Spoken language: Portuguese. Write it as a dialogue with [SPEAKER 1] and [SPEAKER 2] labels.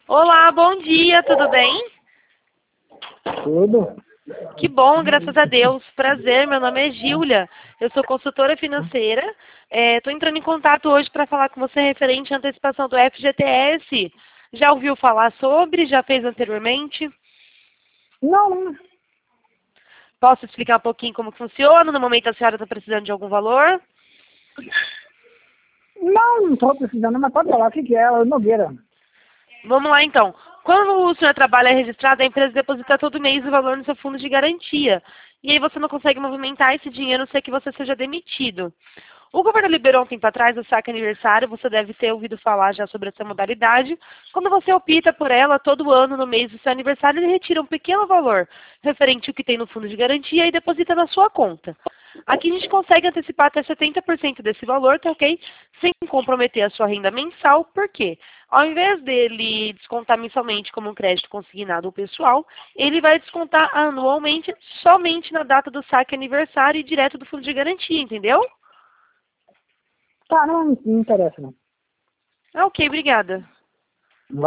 [SPEAKER 1] Olá, bom dia, tudo bem?
[SPEAKER 2] Tudo?
[SPEAKER 1] Que bom, graças a Deus. Prazer, meu nome é Gíulia. Eu sou consultora financeira. Estou entrando em contato hoje para falar com você referente à antecipação do FGTS. Já ouviu falar sobre? Já fez anteriormente?
[SPEAKER 2] Não,
[SPEAKER 1] Posso explicar um pouquinho como funciona? No momento a senhora está precisando de algum valor?
[SPEAKER 2] não estou precisando, mas pode falar o que é, Nogueira.
[SPEAKER 1] Vamos lá então. Quando o senhor trabalha registrado, a empresa deposita todo mês o valor no seu fundo de garantia. E aí você não consegue movimentar esse dinheiro, a não ser que você seja demitido. O governo liberou um tempo atrás o saque aniversário, você deve ter ouvido falar já sobre essa modalidade. Quando você opta por ela, todo ano, no mês do seu aniversário, ele retira um pequeno valor referente ao que tem no fundo de garantia e deposita na sua conta. Aqui a gente consegue antecipar até 70% desse valor, tá ok? Sem comprometer a sua renda mensal, por quê? Ao invés dele descontar mensalmente como um crédito consignado ou pessoal, ele vai descontar anualmente somente na data do saque aniversário e direto do fundo de garantia, entendeu?
[SPEAKER 2] Tá, não interessa não.
[SPEAKER 1] Ah, ok, obrigada.